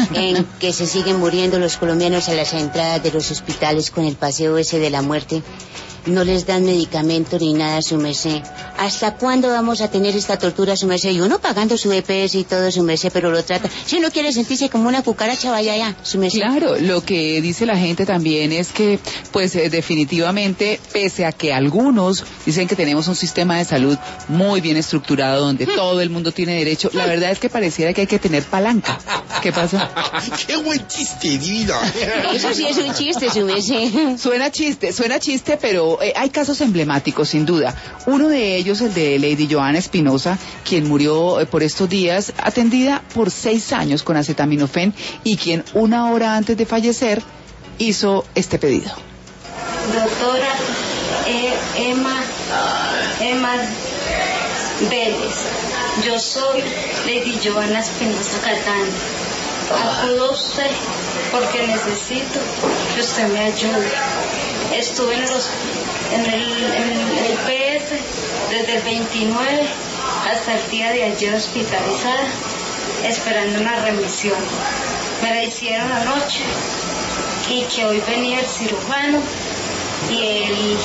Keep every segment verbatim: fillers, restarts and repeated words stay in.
en que se siguen muriendo los colombianos a las entradas de los hospitales con el paseo ese de la muerte. No les dan medicamento ni nada, su merced. ¿Hasta cuándo vamos a tener esta tortura, su merced? Y uno pagando su E P S y todo, su merced, pero lo trata. Si uno quiere sentirse como una cucaracha, vaya allá, su merced. Claro, lo que dice la gente también es que, pues eh, definitivamente, pese a que algunos dicen que tenemos un sistema de salud muy bien estructurado, donde todo el mundo tiene derecho, la verdad es que pareciera que hay que tener palanca. ¿Qué pasa? ¡Qué buen chiste, divina! Eso sí es un chiste, su merced. Suena chiste, suena chiste, pero eh, hay casos emblemáticos, sin duda. Uno de ellos, el de Lady Joana Espinosa, quien murió eh, por estos días, atendida por seis años con acetaminofén, y quien una hora antes de fallecer hizo este pedido. Doctora eh, Emma, Emma Vélez, yo soy Lady Joana Espinosa Catán. Acudo a usted porque necesito que usted me ayude. Estuve en, los, en, el, en el P S desde el veintinueve hasta el día de ayer hospitalizada, esperando una remisión. Me la hicieron anoche y que hoy venía el cirujano y el,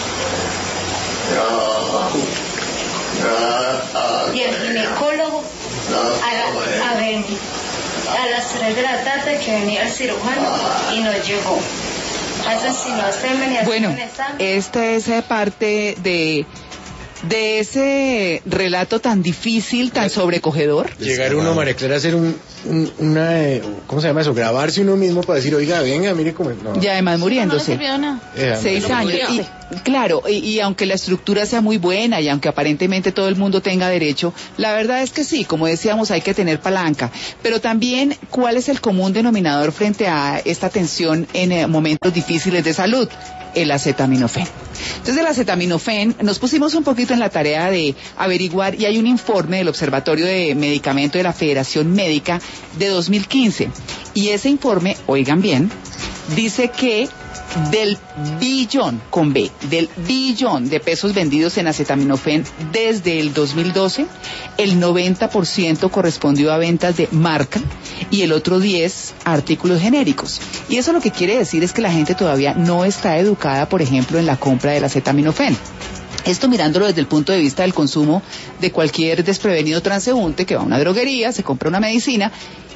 y el ginecólogo a, la, a venir. A las tres de la tarde que venía el cirujano y no llegó. Bueno, esta es parte de de ese relato tan difícil, tan sobrecogedor. Llegar uno, María Clara, a hacer un, un una, ¿cómo se llama eso? Grabarse uno mismo para decir, oiga, venga, mire cómo... No. Y además muriéndose. No, no eh, Seis no años. Y, claro, y, y aunque la estructura sea muy buena y aunque aparentemente todo el mundo tenga derecho, la verdad es que sí, como decíamos, hay que tener palanca. Pero también, ¿cuál es el común denominador frente a esta tensión en eh, momentos difíciles de salud? El acetaminofén. Entonces, el acetaminofén, nos pusimos un poquito en la tarea de averiguar, y hay un informe del Observatorio de Medicamento de la Federación Médica de dos mil quince, y ese informe, oigan bien, dice que del billón, con B, del billón de pesos vendidos en acetaminofén desde el dos mil doce, el noventa por ciento correspondió a ventas de marca y el otro diez a artículos genéricos. Y eso lo que quiere decir es que la gente todavía no está educada, por ejemplo, en la compra del acetaminofén. Esto mirándolo desde el punto de vista del consumo de cualquier desprevenido transeúnte que va a una droguería, se compra una medicina,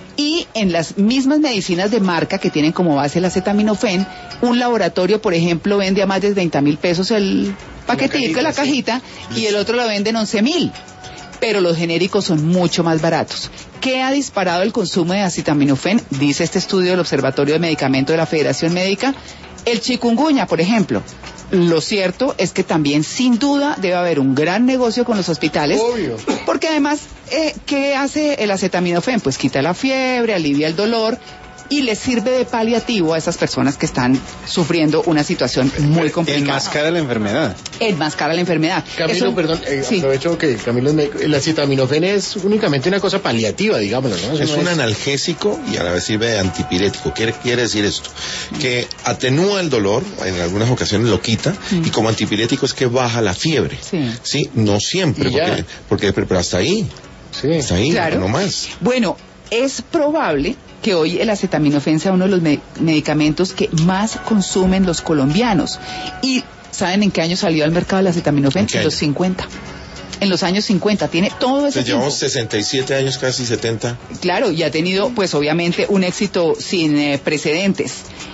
y en las mismas medicinas de marca que tienen como base el acetaminofén, un laboratorio, por ejemplo, vende a más de treinta mil pesos el paquetico, la cajita, sí, y el otro lo vende en once mil. Pero los genéricos son mucho más baratos. ¿Qué ha disparado el consumo de acetaminofén? Dice este estudio del Observatorio de Medicamento de la Federación Médica. El chikungunya, por ejemplo. Lo cierto es que también, sin duda, debe haber un gran negocio con los hospitales. Obvio. Porque además, eh, ¿qué hace el acetaminofén? Pues quita la fiebre, alivia el dolor y le sirve de paliativo a esas personas que están sufriendo una situación muy complicada. Enmascara la enfermedad. Enmascara la enfermedad. Camilo, Eso, perdón, eh, sí. aprovecho que Camilo es médico. El acetaminofén es únicamente una cosa paliativa, digámoslo, ¿no? Eso Es no un analgésico y a la vez sirve de antipirético. ¿Qué quiere decir esto? Que atenúa el dolor, en algunas ocasiones lo quita, mm. y como antipirético es que baja la fiebre. Sí. Sí, no siempre, porque, porque pero hasta ahí. Sí. Hasta ahí, Claro. no más. Bueno, es probable que hoy el acetaminofén sea uno de los me- medicamentos que más consumen los colombianos. ¿Y saben en qué año salió al mercado el acetaminofén? En los cincuenta. En los años cincuenta. Tiene todo ese Entonces, llevamos tiempo. sesenta y siete años, casi setenta. Claro, y ha tenido, pues obviamente, un éxito sin eh, precedentes.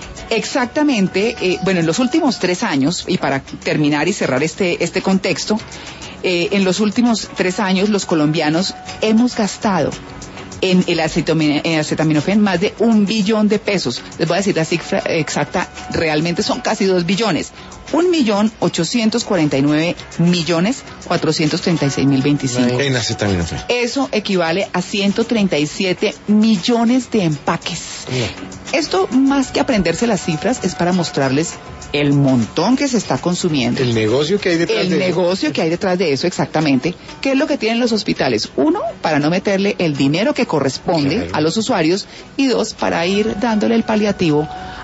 Exactamente, eh, bueno, en los últimos tres años, y para terminar y cerrar este, este contexto, eh, en los últimos tres años los colombianos hemos gastado en el acetamin- en acetaminofén más de un billón de pesos. Les voy a decir la cifra exacta, realmente son casi dos billones. Un millón ochocientos cuarenta y nueve millones cuatrocientos treinta y seis mil veinticinco. En acetaminofén. Eso equivale a ciento treinta y siete millones de empaques. Yeah. Esto, más que aprenderse las cifras, es para mostrarles el montón que se está consumiendo. El negocio que hay detrás El de negocio eso. que hay detrás de eso, exactamente. ¿Qué es lo que tienen los hospitales? Uno, para no meterle el dinero que corresponde Claro. a los usuarios, y dos, para ir dándole el paliativo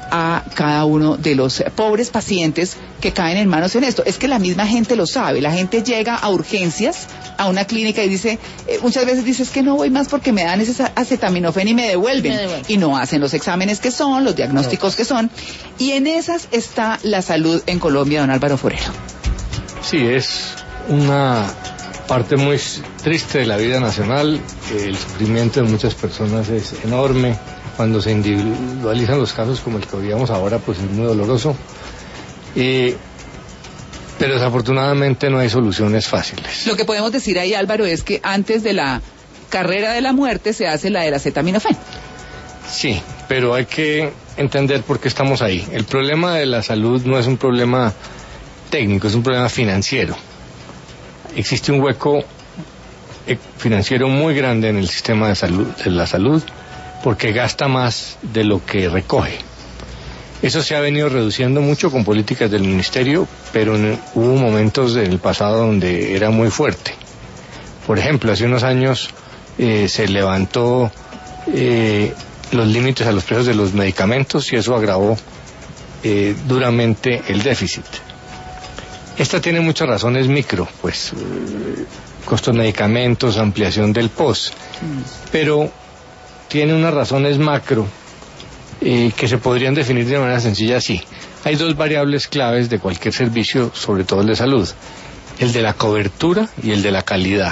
a cada uno de los pobres pacientes que caen en manos en esto. Es que la misma gente lo sabe, la gente llega a urgencias, a una clínica y dice, eh, muchas veces dice, es que no voy más porque me dan ese acetaminofén y me devuelven, me devuelven. Y no hacen los exámenes que son, los diagnósticos no. que son, y en esas está la salud en Colombia, don Álvaro Forero. Sí, es una parte muy triste de la vida nacional. El sufrimiento de muchas personas es enorme. Cuando se individualizan los casos como el que veíamos ahora, pues es muy doloroso. Eh, pero desafortunadamente no hay soluciones fáciles. Lo que podemos decir ahí, Álvaro, es que antes de la carrera de la muerte se hace la del acetaminofén. Sí, pero hay que entender por qué estamos ahí. El problema de la salud no es un problema técnico, es un problema financiero. Existe un hueco financiero muy grande en el sistema de salud, de la salud, porque gasta más de lo que recoge. Eso se ha venido reduciendo mucho con políticas del ministerio, pero en, hubo momentos en el pasado donde era muy fuerte. Por ejemplo, hace unos años eh, se levantó eh, los límites a los precios de los medicamentos y eso agravó eh, duramente el déficit. Esta tiene muchas razones micro, pues eh, costos de medicamentos, ampliación del P O S, pero tiene unas razones macro eh, que se podrían definir de manera sencilla así. Hay dos variables claves de cualquier servicio, sobre todo el de salud, el de la cobertura y el de la calidad.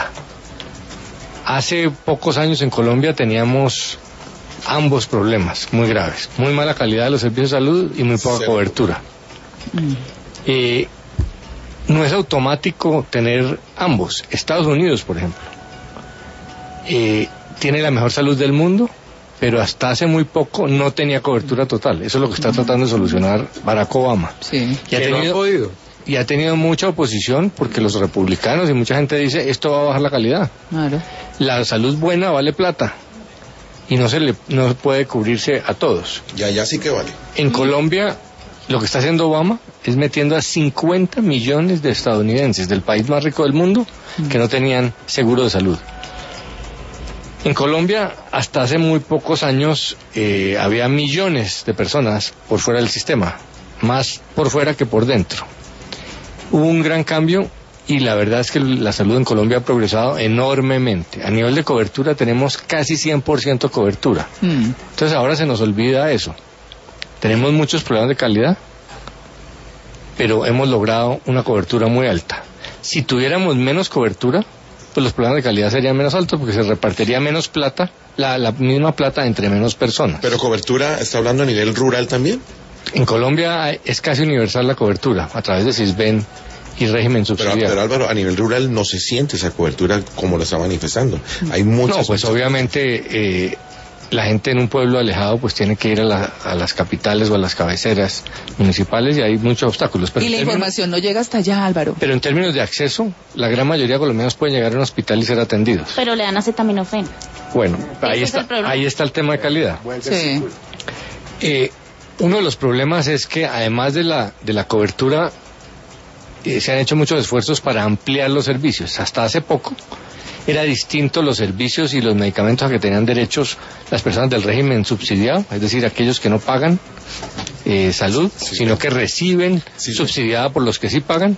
Hace pocos años en Colombia teníamos ambos problemas muy graves, muy mala calidad de los servicios de salud y muy poca sí. cobertura. Mm. Eh, no es automático tener ambos. Estados Unidos, por ejemplo, eh, tiene la mejor salud del mundo, pero hasta hace muy poco no tenía cobertura total. Eso es lo que está tratando de solucionar Barack Obama. Sí. Y ha tenido, no ha podido. Y ha tenido mucha oposición porque los republicanos y mucha gente dice esto va a bajar la calidad. Claro. La salud buena vale plata y no se le no puede cubrirse a todos. Ya, ya sí que vale. En Colombia lo que está haciendo Obama es metiendo a cincuenta millones de estadounidenses del país más rico del mundo que no tenían seguro de salud. En Colombia, hasta hace muy pocos años, eh, había millones de personas por fuera del sistema, más por fuera que por dentro. Hubo un gran cambio y la verdad es que la salud en Colombia ha progresado enormemente. A nivel de cobertura tenemos casi cien por ciento cobertura. Mm. Entonces ahora se nos olvida eso. Tenemos muchos problemas de calidad, pero hemos logrado una cobertura muy alta. Si tuviéramos menos cobertura, pues los problemas de calidad serían menos altos porque se repartiría menos plata, la, la misma plata entre menos personas. ¿Pero cobertura está hablando a nivel rural también? En Colombia es casi universal la cobertura, a través de Sisbén y régimen subsidiado. Pero, pero Álvaro, a nivel rural no se siente esa cobertura como lo está manifestando. Hay muchas... No, pues obviamente... Eh, la gente en un pueblo alejado pues tiene que ir a, la, a las capitales o a las cabeceras municipales y hay muchos obstáculos. Pero y la términos, información no llega hasta allá, Álvaro. Pero en términos de acceso, la gran mayoría de colombianos pueden llegar a un hospital y ser atendidos. Pero le dan acetaminofén. Bueno, ahí está, ahí está el tema de calidad. Sí. Eh, uno de los problemas es que además de la, de la cobertura, eh, se han hecho muchos esfuerzos para ampliar los servicios. Hasta hace poco era distinto los servicios y los medicamentos a que tenían derechos las personas del régimen subsidiado, es decir, aquellos que no pagan eh, salud, sí, sino sí. que reciben sí, subsidiada por los que sí pagan,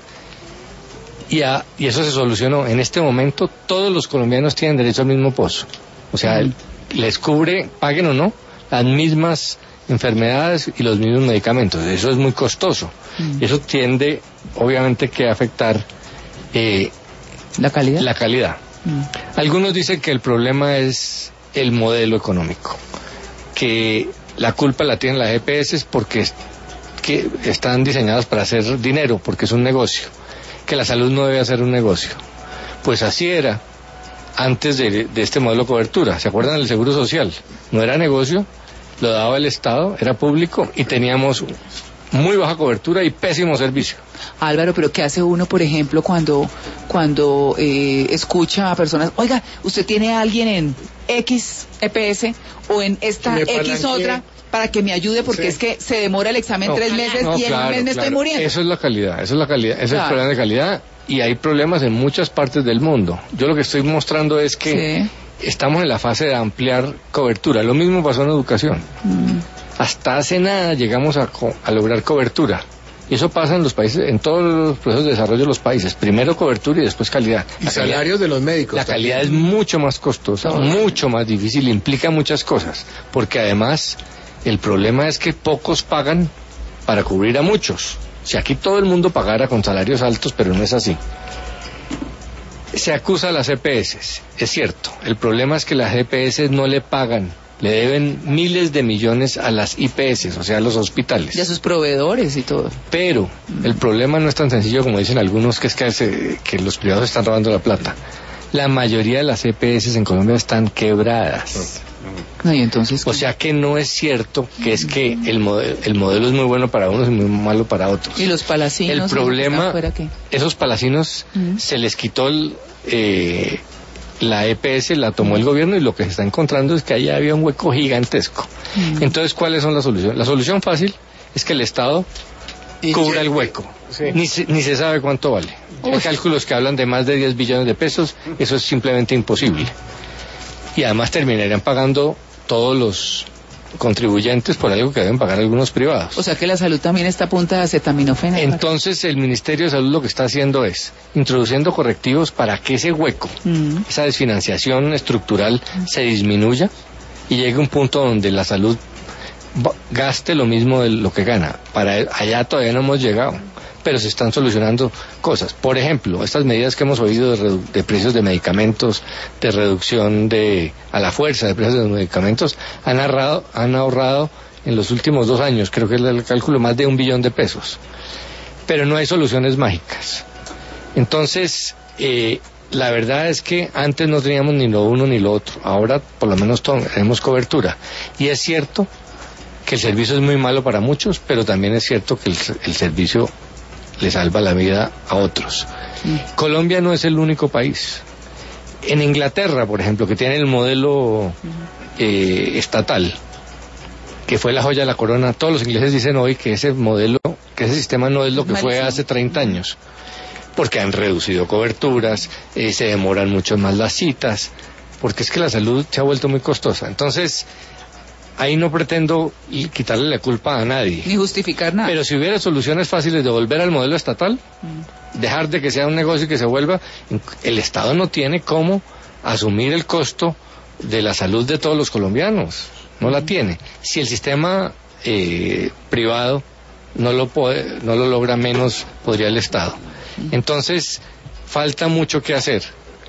y, a, y eso se solucionó. En este momento todos los colombianos tienen derecho al mismo pozo, o sea, mm. les cubre, paguen o no, las mismas enfermedades y los mismos medicamentos. Eso es muy costoso, mm. eso tiende obviamente que a afectar eh, la calidad. La calidad. Mm. Algunos dicen que el problema es el modelo económico, que la culpa la tienen las E P S porque que están diseñadas para hacer dinero, porque es un negocio, que la salud no debe ser un negocio. Pues así era antes de, de este modelo de cobertura. ¿Se acuerdan del Seguro Social? No era negocio, lo daba el Estado, era público y teníamos muy baja cobertura y pésimo servicio. Álvaro, pero ¿qué hace uno, por ejemplo, cuando cuando eh, escucha a personas, oiga, usted tiene a alguien en X E P S o en esta X otra para que me ayude porque sí. es que se demora el examen no, tres meses no, y en claro, un mes me claro. estoy muriendo? Eso es la calidad, eso es la calidad, ese claro. es el problema de calidad y hay problemas en muchas partes del mundo. Yo lo que estoy mostrando es que sí. estamos en la fase de ampliar cobertura. Lo mismo pasó en educación. Mm. Hasta hace nada llegamos a, a lograr cobertura. Y eso pasa en los países, en todos los procesos de desarrollo de los países. Primero cobertura y después calidad. Y la salarios calidad, de los médicos. La también. Calidad es mucho más costosa, no, mucho más difícil, implica muchas cosas. Porque además, el problema es que pocos pagan para cubrir a muchos. Si aquí todo el mundo pagara con salarios altos, pero no es así. Se acusa a las E P S, es cierto. El problema es que las E P S no le pagan. Le deben miles de millones a las I P S, o sea, a los hospitales. Y a sus proveedores y todo. Pero el problema no es tan sencillo como dicen algunos, que es que, se, que los privados están robando la plata. La mayoría de las E P S en Colombia están quebradas. No, y entonces, o sea que no es cierto que es que el modelo, el modelo es muy bueno para unos y muy malo para otros. Y los palacinos. El problema, esos palacinos uh-huh. se les quitó el... Eh, la E P S la tomó el gobierno y lo que se está encontrando es que ahí había un hueco gigantesco. Mm. Entonces, ¿cuáles son las soluciones? La solución fácil es que el Estado y cubra el hueco. Sí. Ni, se, ni se sabe cuánto vale. Uy. Hay cálculos que hablan de más de diez billones de pesos, eso es simplemente imposible. Y además terminarían pagando todos los contribuyentes por algo que deben pagar algunos privados. O sea que la salud también está a punta de acetaminofén. Entonces el Ministerio de Salud lo que está haciendo es introduciendo correctivos para que ese hueco, mm. esa desfinanciación estructural mm. se disminuya y llegue a un punto donde la salud gaste lo mismo de lo que gana. Para allá todavía no hemos llegado, pero se están solucionando cosas. Por ejemplo, estas medidas que hemos oído de, redu- de precios de medicamentos, de reducción de a la fuerza de precios de los medicamentos, han ahorrado, han ahorrado en los últimos dos años, creo que es el cálculo, más de un billón de pesos. Pero no hay soluciones mágicas. Entonces, eh, la verdad es que antes no teníamos ni lo uno ni lo otro. Ahora, por lo menos, tenemos cobertura. Y es cierto que el servicio es muy malo para muchos, pero también es cierto que el, el servicio le salva la vida a otros. Mm. Colombia no es el único país. En Inglaterra, por ejemplo, que tiene el modelo eh, estatal, que fue la joya de la corona, todos los ingleses dicen hoy que ese modelo, que ese sistema no es lo que Malísimo. fue hace treinta años, porque han reducido coberturas, eh, se demoran mucho más las citas, porque es que la salud se ha vuelto muy costosa. Entonces, ahí no pretendo quitarle la culpa a nadie. Ni justificar nada. Pero si hubiera soluciones fáciles de volver al modelo estatal, mm. dejar de que sea un negocio y que se vuelva, el Estado no tiene cómo asumir el costo de la salud de todos los colombianos. No mm. la tiene. Si el sistema eh, privado no lo puede, no lo logra, menos podría el Estado. Mm. Entonces, falta mucho que hacer.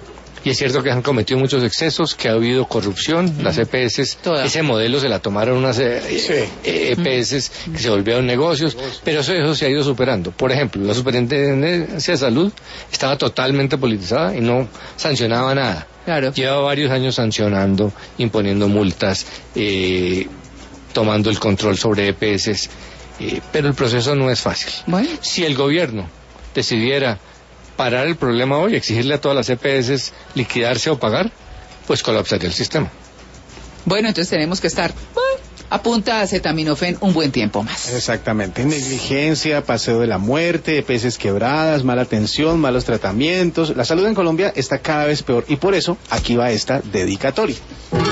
Y es cierto que han cometido muchos excesos, que ha habido corrupción, mm. las E P S, Toda. ese modelo se la tomaron unas eh, sí. eh, E P S mm. que se volvieron negocios, pero eso, eso se ha ido superando. Por ejemplo, la Superintendencia de Salud estaba totalmente politizada y no sancionaba nada. Claro. Lleva varios años sancionando, imponiendo multas, eh, tomando el control sobre E P S, eh, pero el proceso no es fácil. Bueno. Si el gobierno decidiera parar el problema hoy, exigirle a todas las E P S liquidarse o pagar, pues colapsaría el sistema. Bueno, entonces tenemos que estar a punta de acetaminofén un buen tiempo más. Exactamente. Negligencia, paseo de la muerte, E P S quebradas, mala atención, malos tratamientos. La salud en Colombia está cada vez peor y por eso aquí va esta dedicatoria.